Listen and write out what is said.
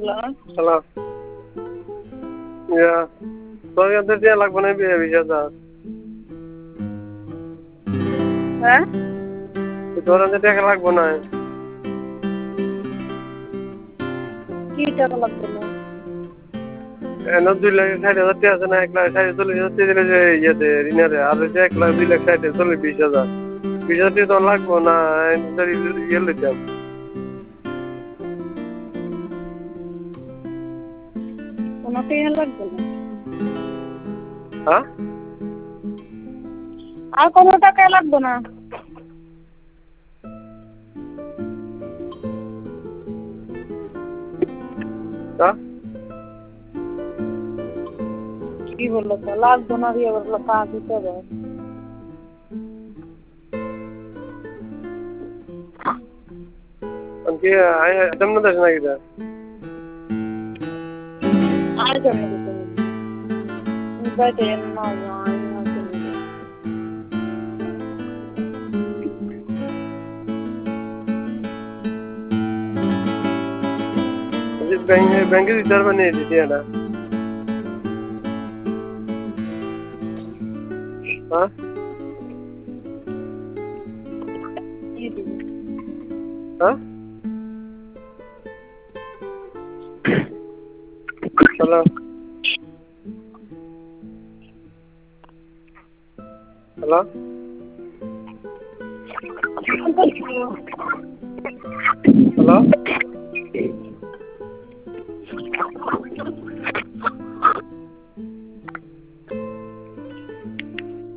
Hello. Yeah. So you have to like one be visa. Huh? You don't have to like one. কি টাকা লাগবে না And not do like I had a test and I like I told you yet in a jack like we like I told visa. Visa don't like one and very yellow jump. কোনো টাকা লাগবে না Huh? আর কোনো টাকা লাগবে না Huh? কি বললো তো লাগবে না দিয়ে বললো কাজ দিতে হবে Okay, I don't know that's like that. আর জন্য দিতে বাইরে না Bank is Germany, Diana. Huh? Huh? Hello. Hello. Hello.